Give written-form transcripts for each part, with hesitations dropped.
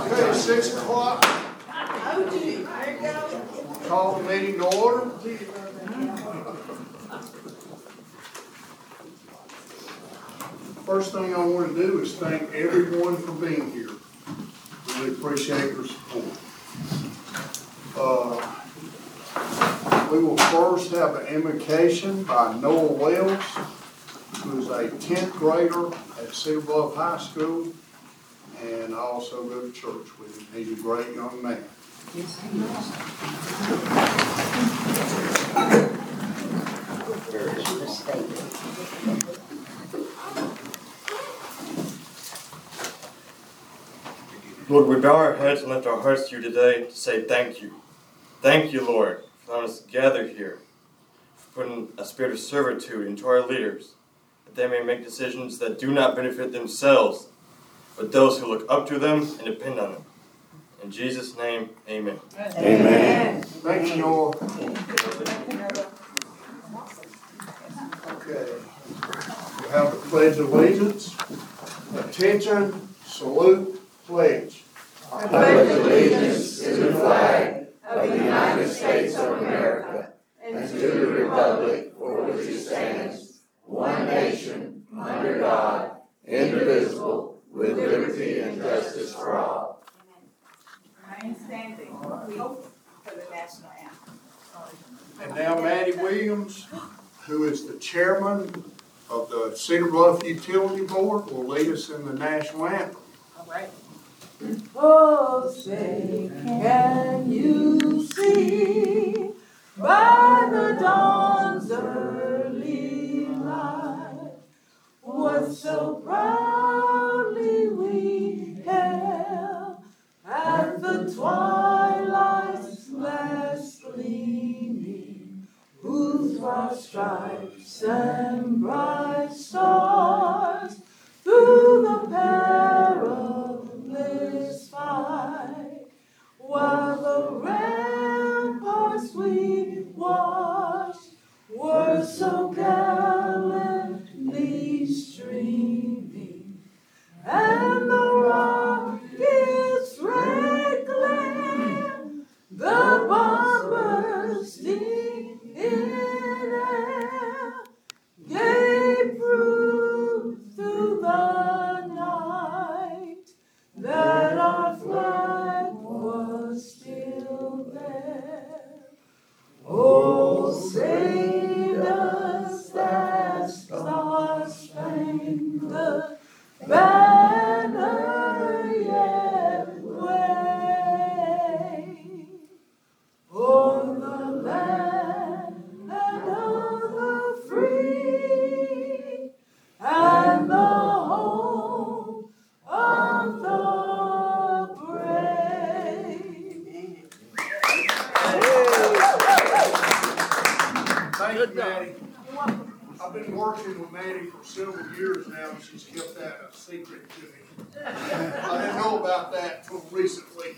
Okay, 6 o'clock. Call the meeting to order. First thing I want to do is thank everyone for being here. Really appreciate your support. We will first have an invocation by Noah Wells, who is a 10th grader at Cedar Bluff High School, and I also go to church with him. He's a great young man. Lord, we bow our heads and lift our hearts to you today to say thank you. Thank you, Lord, for allowing us to gather here, for putting a spirit of servitude into our leaders, that they may make decisions that do not benefit themselves, but those who look up to them and depend on them. In Jesus' name, amen. Amen. Thank you, Noah. Okay. We have the Pledge of Allegiance. Attention, salute, pledge. I pledge allegiance to the flag of the United States of America and to the republic for which it stands, one nation, under God, indivisible, with liberty and justice for all. Remain standing. We hope for the national anthem. And now Maddie Williams, who is the chairman of the Cedar Bluff Utility Board, will lead us in the national anthem. All right. Oh, say, can you see by the dawn's early light what so proudly we hailed at the twilight's last gleaming, whose broad stripes and bright stars through the perilous fight, while the ramparts we watched were so gallantly streaming, and the rocket's red glare, the bombers sting in air, gave proof through the night that our flag was still there. Oh, say does that star-spangled banner yet wave o'er the land of the free and the home of the brave. Thank you, Maddie. I've been working with Maddie for several years now, and she's kept that a secret to me. I didn't know about that until recently.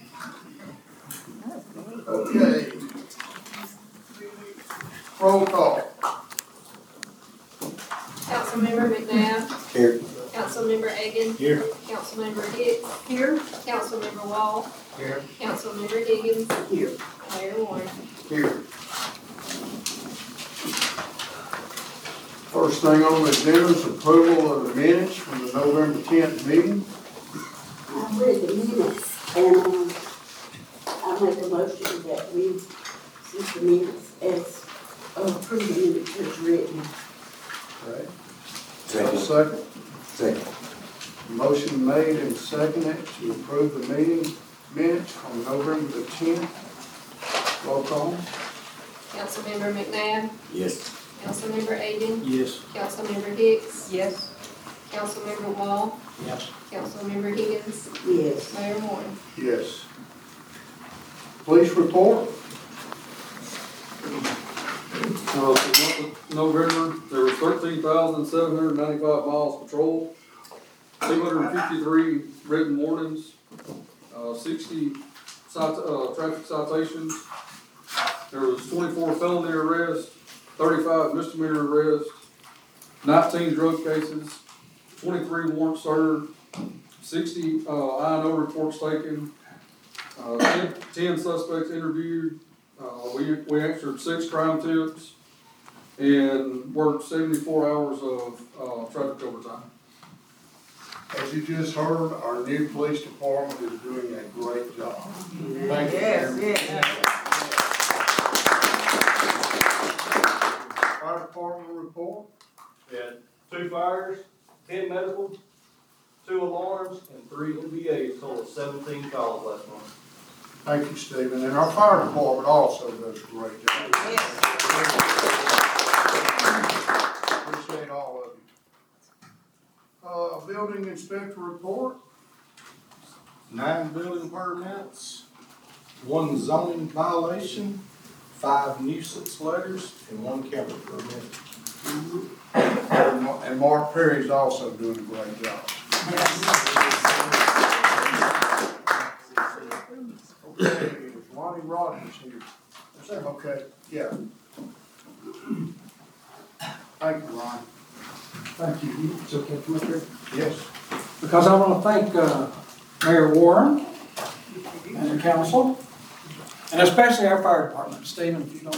Okay. Roll call. Councilmember McNabb. Here. Councilmember Egan. Here. Councilmember Hicks. Here. Councilmember Wall. Here. Councilmember Higgins. Here. Mayor Warren. Here. First thing on the agenda is approval of the minutes from the November 10th meeting. I read the minutes, and I make a motion that we see the minutes as approved the minutes as written. Okay. Have a second? Second. Motion made and seconded to approve the meeting minutes from November the 10th. Roll call. Councilmember McNabb. Yes. Councilmember Egan. Yes. Councilmember Hicks. Yes. Councilmember Wall. Yes. Councilmember Higgins. Yes. Mayor Warren. Yes. Police report. For the month of November, there was 13,795 miles patrolled, 253 written warnings, 60 traffic citations. There was 24 felony arrests, 35 misdemeanor arrests, 19 drug cases, 23 warrants served, 60 I&O reports taken, 10 suspects interviewed. We answered 6 crime tips and worked 74 hours of traffic overtime. As you just heard, our new police department is doing a great job. Thank you. Yes, Mayor. yes. Fire department report. We had 2 fires, 10 medical, 2 alarms, and 3 MVAs, total 17 calls last month. Thank you, Stephen. And our fire department also does a great job. Yes. Appreciate all of you. Building inspector report. 9 building permits, 1 zoning violation, 5 nuisance letters, and 1 camper permit. And Mark Perry's also doing a great job. Okay, is Lonnie Rogers here? Okay, yeah. Thank you, Ron. Thank you. It's okay, Commissioner. Yes. Because I want to thank Mayor Warren and the council, and especially our fire department. Stephen, if you don't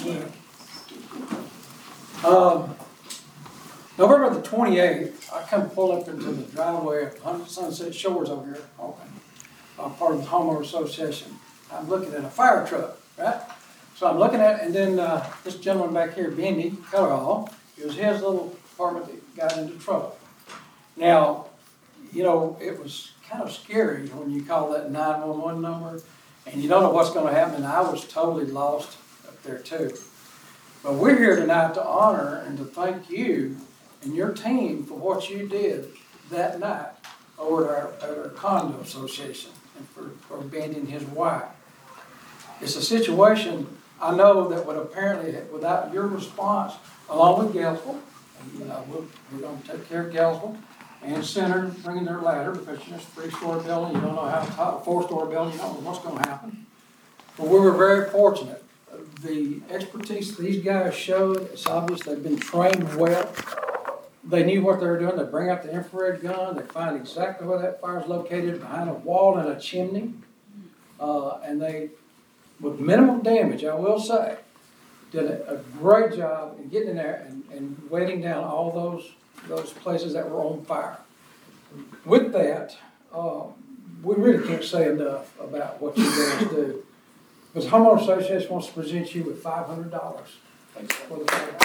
mind. November the 28th, I come pull up into the driveway of Sunset Shores over here, part of the homeowner association. I'm looking at a fire truck, right? So I'm looking at it, and then this gentleman back here, Benny Kellerall, it was his little apartment that got into trouble. Now, you know, it was kind of scary when you call that 911 number, and you don't know what's going to happen, and I was totally lost up there too. But we're here tonight to honor and to thank you and your team for what you did that night over at our condo association and for abandoning his wife. It's a situation I know that would apparently, without your response, along with Gainesville, we're going to take care of Gainesville and Center bringing their ladder, because it's just a 3-story building, you don't know how high, a 4-story building, you don't know what's going to happen. But we were very fortunate. The expertise these guys showed, it's obvious they've been trained well. They knew what they were doing. They bring out the infrared gun. They find exactly where that fire is located, behind a wall and a chimney. And they, with minimal damage, I will say, did a great job in getting in there and wetting down all those places that were on fire. With that, we really can't say enough about what you guys do. Because the Homeowner Association wants to present you with $500 for the fire.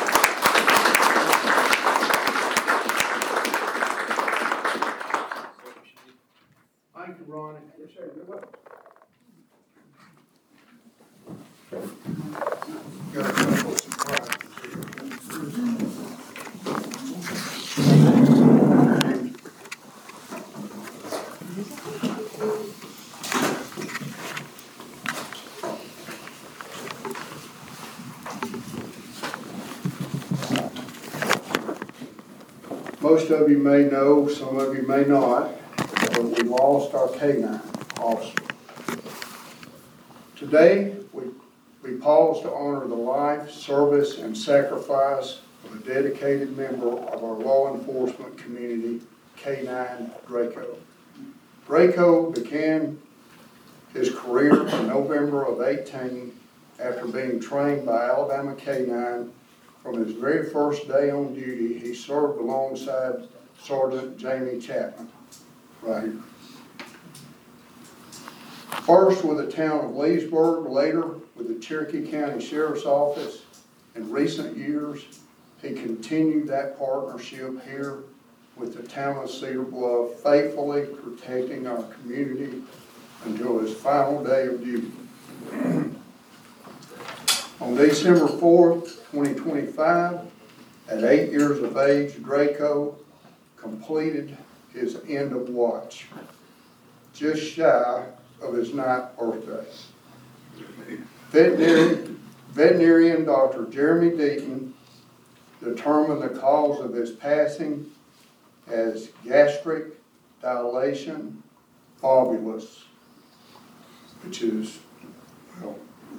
Thank you, Ronnie. Yes, sir. You're welcome. Got a couple of surprises Most of you may know, some of you may not, but we lost our K-9 officer. Today, we pause to honor the life, service, and sacrifice of a dedicated member of our law enforcement community, K-9 Draco. Draco began his career in November of 18 after being trained by Alabama K-9. From his very first day on duty, he served alongside Sergeant Jamie Chapman, right here. First with the town of Leesburg, later with the Cherokee County Sheriff's Office. In recent years, he continued that partnership here with the town of Cedar Bluff, faithfully protecting our community until his final day of duty. On December 4th, 2025, at 8 years of age, Draco completed his end of watch, just shy of his 9th birthday. Veterinarian Dr. Jeremy Deaton determined the cause of his passing as gastric dilation volvulus, which is, well,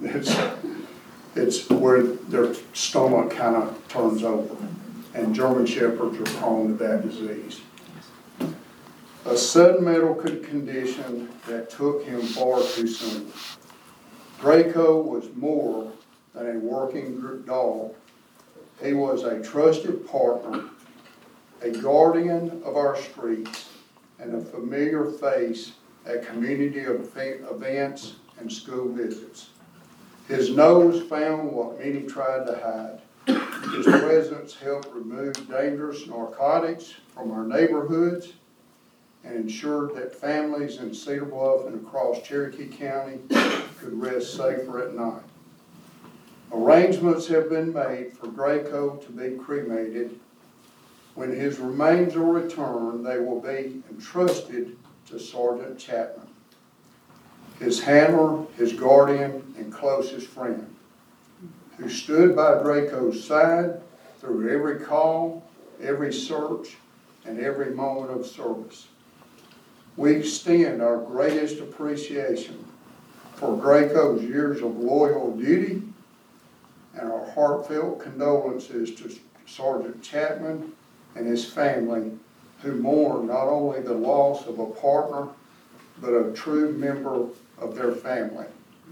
it's where their stomach kind of turns over, and German Shepherds are prone to that disease. a sudden medical condition that took him far too soon. Draco was more than a working dog. He was a trusted partner, a guardian of our streets, and a familiar face at community events and school visits. His nose found what many tried to hide. His presence helped remove dangerous narcotics from our neighborhoods and ensured that families in Cedar Bluff and across Cherokee County could rest safer at night. Arrangements have been made for Draco to be cremated. When his remains are returned, they will be entrusted to Sergeant Chapman, his handler, his guardian, and closest friend, who stood by Draco's side through every call, every search, and every moment of service. We extend our greatest appreciation for Draco's years of loyal duty and our heartfelt condolences to Sergeant Chapman and his family, who mourn not only the loss of a partner, but a true member of their family.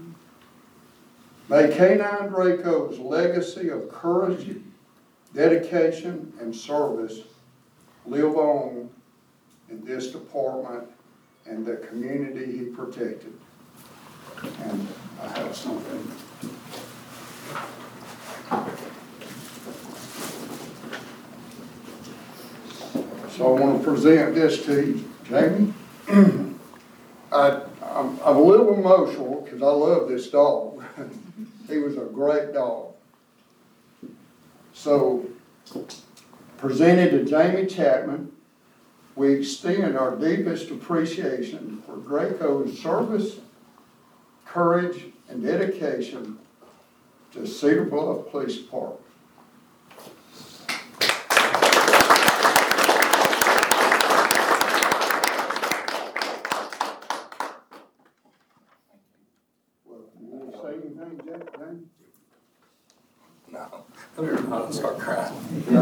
May K-9 Draco's legacy of courage, dedication, and service live on in this department and the community he protected. And I have something. So I want to present this to you, Jamie. I'm a little emotional because I love this dog. He was a great dog. So, presented to Jamie Chapman, we extend our deepest appreciation for Draco's service, courage, and dedication to Cedar Bluff Police Department. I'm not start crying.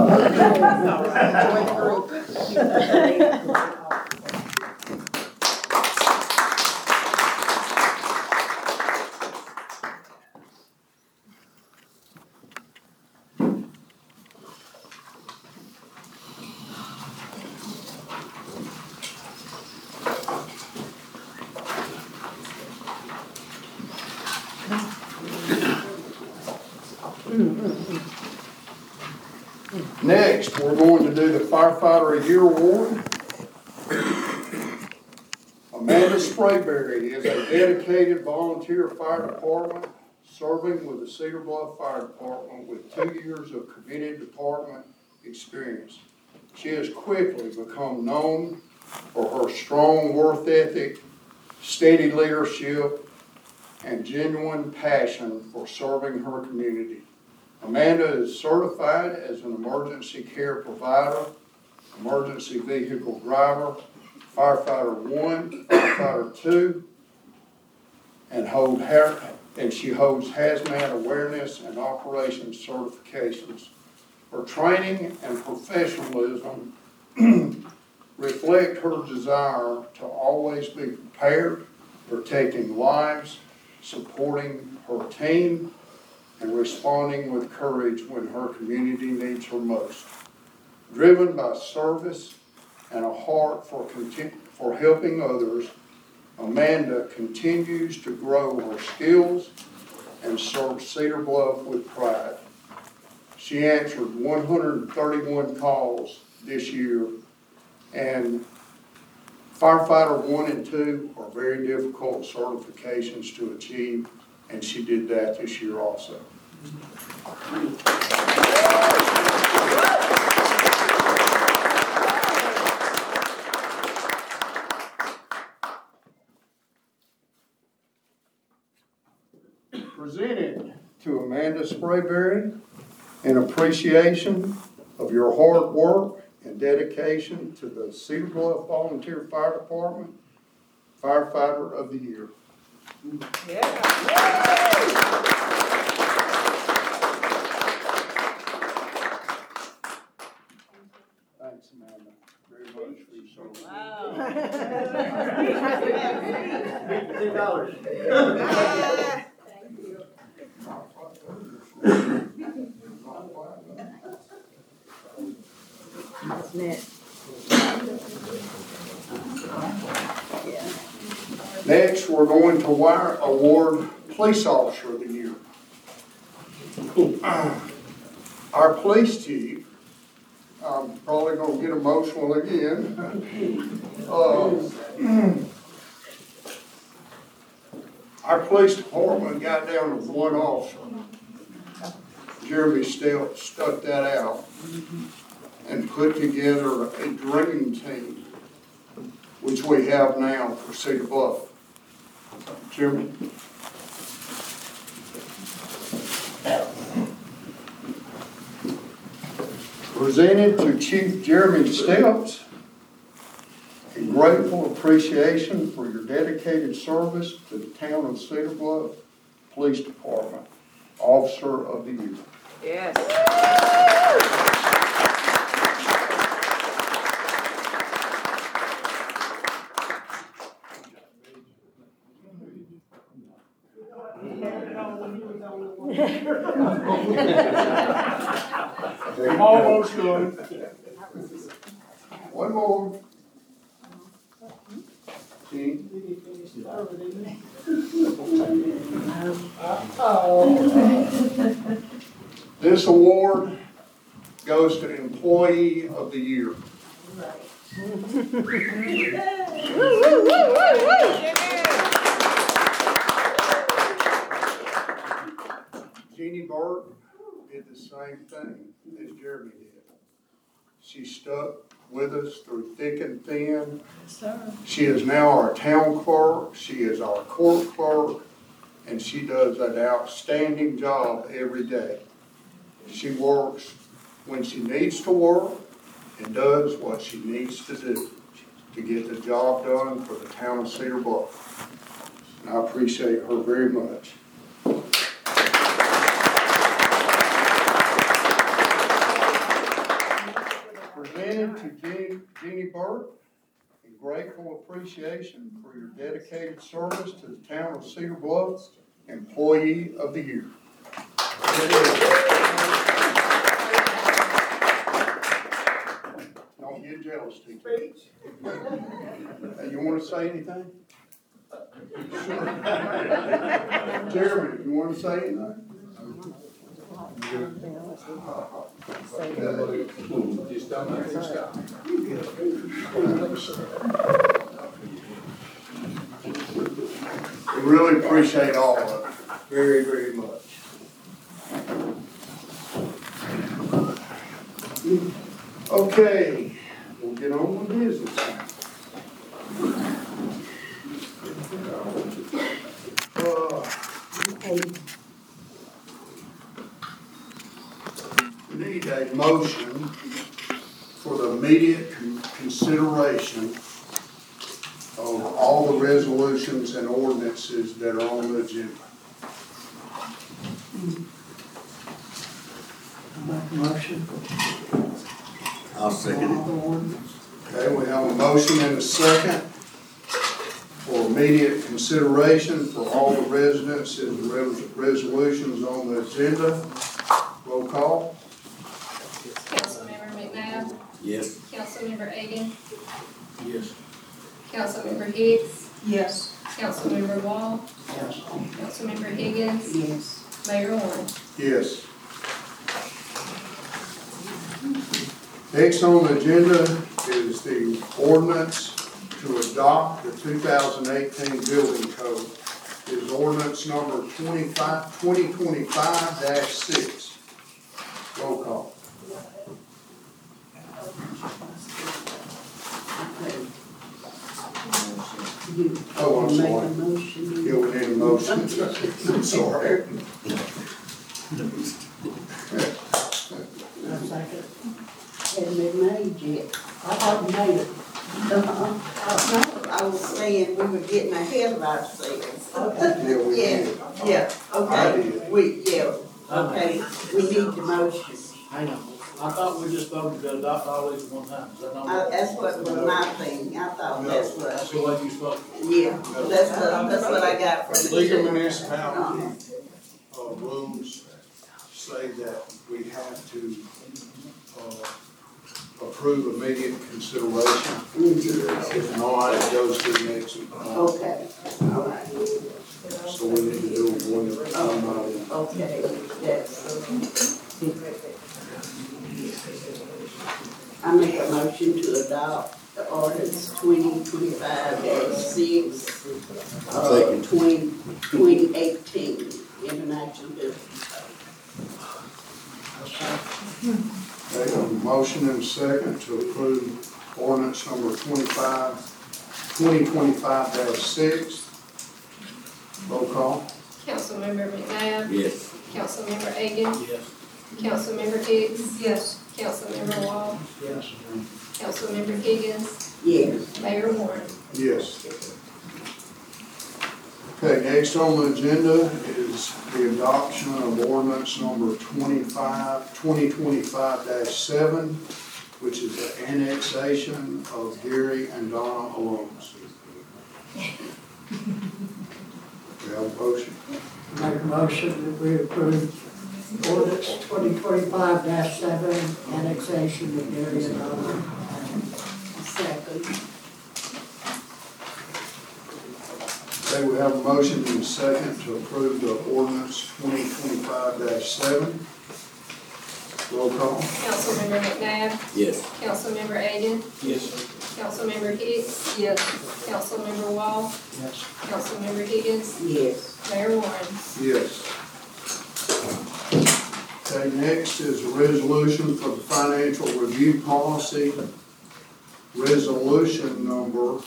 Next, we're going to do the Firefighter of the Year Award. Amanda Sprayberry is a dedicated volunteer fire department serving with the Cedar Bluff Fire Department with 2 years of committed department experience. She has quickly become known for her strong work ethic, steady leadership, and genuine passion for serving her community. Amanda is certified as an emergency care provider, emergency vehicle driver, firefighter 1, firefighter 2, and she holds hazmat awareness and operations certifications. Her training and professionalism reflect her desire to always be prepared, protecting lives, supporting her team, and responding with courage when her community needs her most. Driven by service and a heart for helping others, Amanda continues to grow her skills and serve Cedar Bluff with pride. She answered 131 calls this year, and firefighter 1 and 2 are very difficult certifications to achieve, and she did that this year also. Presented to Amanda Sprayberry in appreciation of your hard work and dedication to the Cedar Bluff Volunteer Fire Department, Firefighter of the Year. Thanks, Amanda, very much for your service. Wow. $10. Next, we're going to award Police Officer of the Year. Our police chief, I'm probably gonna get emotional again. Our police department got down to one officer. Jeremy still stuck that out and put together a dream team, which we have now for Cedar Bluff. Jeremy? Presented to Chief Jeremy Steps, a grateful appreciation for your dedicated service to the town of Cedar Bluff Police Department, Officer of the Year. Yes. Almost done. One more. Gene? This award goes to Employee of the Year. Jeannie Burt did the same thing as Jeremy did. She stuck with us through thick and thin. She is now our town clerk, she is our court clerk, and she does an outstanding job every day. She works when she needs to work and does what she needs to do to get the job done for the town of Cedar Bluff. And I appreciate her very much. Presented to Jeannie Burt, in grateful appreciation for your dedicated service to the town of Cedar Bluff, Employee of the Year. Don't get jealous, teacher. Hey, you want to say anything? Sure. Jeremy, you want to say anything? Just don't make it stop. We really appreciate all of it, very, very much. Okay, we'll get on with business now. We need a motion for the immediate consideration of all the resolutions and ordinances that are on the agenda. I'll second it. Okay, we have a motion and a second for immediate consideration for all the residences and resolutions on the agenda. Roll call. Councilmember McNabb, Yes. Councilmember Egan, Yes. Councilmember Hicks, Yes. Councilmember Wall, Yes. Councilmember Higgins, Yes. Mayor Warren. Yes. Next on the agenda is the ordinance to adopt the 2018 building code. Is ordinance number 2025-6. Roll call. Oh, I'm sorry. Yeah, we need a motion. I'm sorry. Hadn't been made yet. I haven't made it. I was saying we were getting ahead of ourselves. Yeah, we Yeah, did. yeah, I okay, did. okay, we need the motion. I know. I thought we just voted to adopt all these at one time, is that not? That's what was my thing, I thought that's That's what, the way you spoke. yeah, that's what I got from the. Legal municipality, rules say that we have to, approve immediate consideration. If not, it goes to the next. Okay, all right, So we need to do one at a time. okay, that's. I make a motion to adopt the ordinance 2025-6, 2018, international business. Okay, a motion and a second to approve ordinance number 2025-6. Roll call. Councilmember McNabb. Yes. Councilmember Egan. Yes. Councilmember Hicks. Yes. Councilmember Wall. Yes. Councilmember Higgins. Yes. Mayor Warren. Yes. Okay, next on the agenda is the adoption of ordinance number 2025-7, which is the annexation of Gary and Donna Alones. We have a motion. Make a motion that we approve ordinance 2025-7, annexation of Gary and Donna. Second. Okay, we have a motion and a second to approve the ordinance 2025-7. Roll call. Councilmember McNabb. Yes. Councilmember Egan. Yes. Councilmember Hicks. Yes. Councilmember Wall. Yes. Councilmember Higgins. Yes. Mayor Warren. Yes. Okay, next is a resolution for the financial review policy, resolution number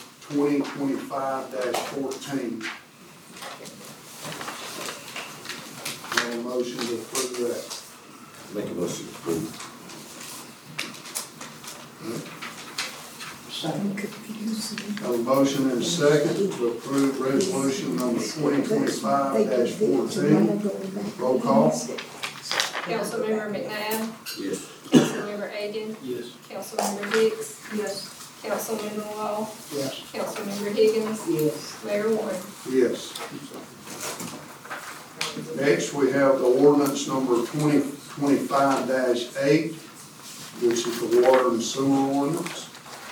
2025-14. Have a motion to approve that. Make a motion to approve. Second. Have a motion and a second to approve resolution number 2025-14. Roll call. Councilmember McNabb. Yes. Councilmember Egan. Yes. Councilmember Hicks. Yes. Councilmember Wall. Yes. Councilmember Higgins. Yes. Mayor Warren. Yes. Next, we have the ordinance number 2025-8, which is the water and sewer ordinance.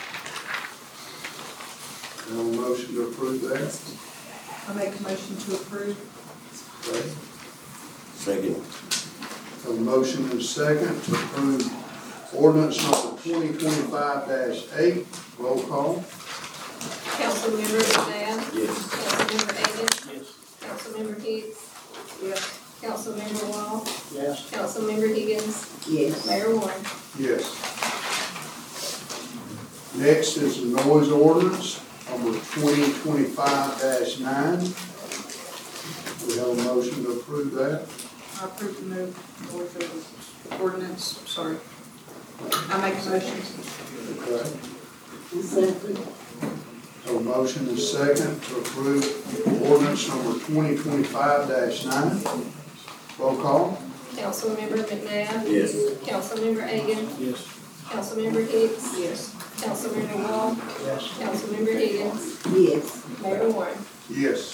Have a motion to approve that. I make a motion to approve. Okay. Second. Have a motion and a second to approve ordinance number 2025-8. Roll call. Councilmember McNabb. Yes. Councilmember Egan. Yes. Councilmember Hicks. Yes. Councilmember Wall. Yes. Councilmember Higgins. Yes. Mayor Warren. Yes. Next is the noise ordinance number 2025-9. We have a motion to approve that. I approve the move for the ordinance, sorry. I make a motion. Okay. Second. Have a motion and a second to approve ordinance number 2025-9. Roll call. Councilmember McNabb. Yes. Councilmember Egan. Yes. Councilmember Hicks. Yes. Councilmember Wall. Yes. Councilmember Higgins. Yes. Mayor Warren. Yes.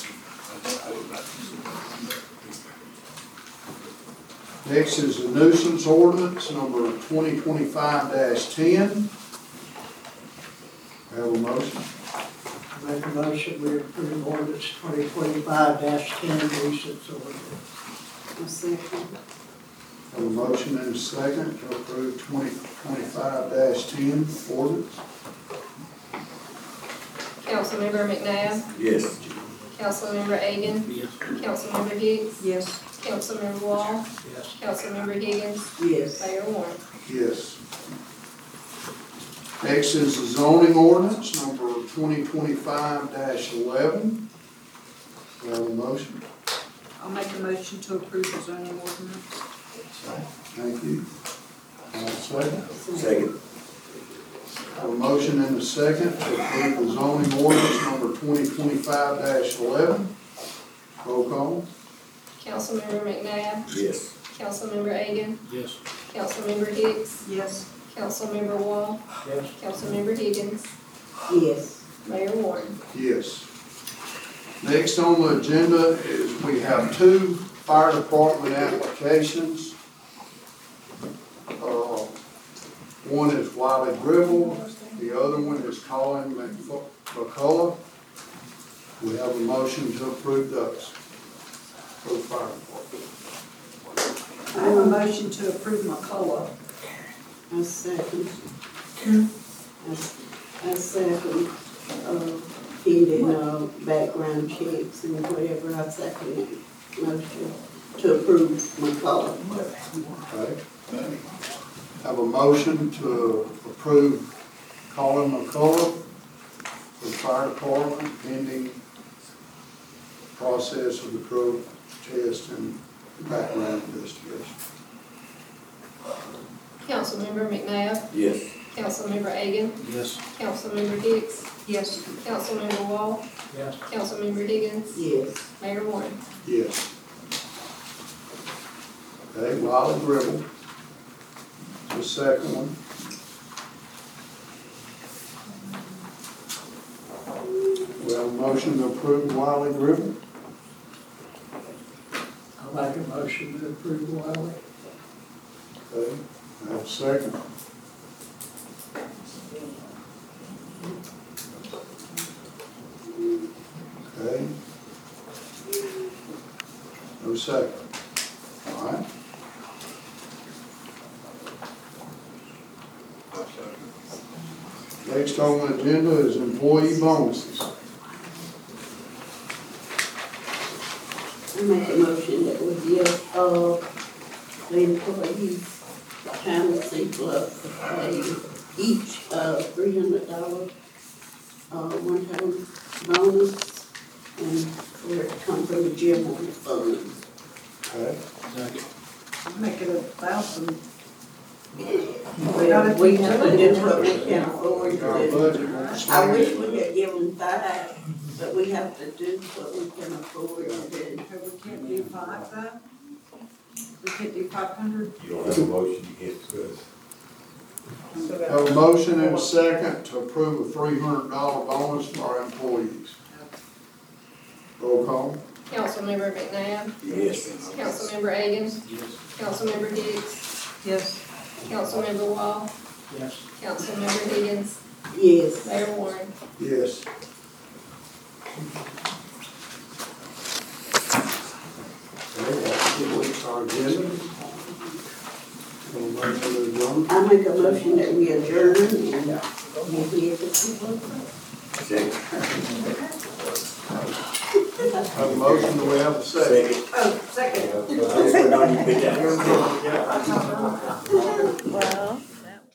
Next is the nuisance ordinance number 2025-10. Have a motion. Make a motion we approve ordinance 2025-10, nuisance ordinance. Second. Have a motion and a second to approve 2025-10 ordinance. Councilmember McNabb. Yes. Councilmember Egan. Yes. Councilmember Hicks. Yes. Councilmember Wall. Yes. Councilmember Higgins. Yes. Mayor Warren. Yes. Next is the zoning ordinance number 2025-11. We have a motion. I'll make a motion to approve the zoning ordinance. Thank you. Second. Second. Have a motion and a second to approve the zoning ordinance number 2025-11. Roll call. Councilmember McNabb. Yes. Councilmember Egan. Yes. Councilmember Hicks, Yes. Councilmember Wall, Yes. Councilmember Higgins, Yes. Mayor Warren. Yes. Next on the agenda is we have two fire department applications. One is Wiley Gribble, the other one is Colin McCullough. We have a motion to approve those. Those fire departments. I have a motion to approve McCullough. I second. I second, pending, background checks and whatever, I second it. Motion to approve McCullough. Okay. Have a motion to approve Colin McCullough for the fire department pending process of the drug test and background investigation. Councilmember McNabb, Yes. Councilmember Egan, Yes. Councilmember Hicks, Yes. Councilmember Wall, Yes. Councilmember Higgins, Yes. Mayor Warren. Yes. Okay, Wiley Gribble. The second one. We have a motion to approve Wiley Gribble. I'll make a motion to approve Wiley. Okay, I have a second. Okay. No second. All right. Next on the agenda is employee bonuses. I make a motion that we give, the employees county plus pay each, $300, one-time bonus, and for it to come from the general fund. Okay. Make it 1,000. Well, we have to do what we can afford to Our do. budget won't I stand. wish we could give them 5, but we have to do what we can afford to do. Okay, we can't do 5 though? We can't do 500? You don't have a motion, you can't discuss. Have a motion and a second to approve a $300 bonus for our employees. Roll call. Councilmember McNabb, Yes. Councilmember Egan, Councilmember Hicks, Yes. Councilmember Wall, Yes. Councilmember Higgins, Yes. Mayor Warren. Yes. Okay, that completes our agenda. Have a motion to adjourn. I make a motion that we adjourn and we'll be able to. Have a motion, do we have a second? Second. Oh, second. That's what I need to pick out.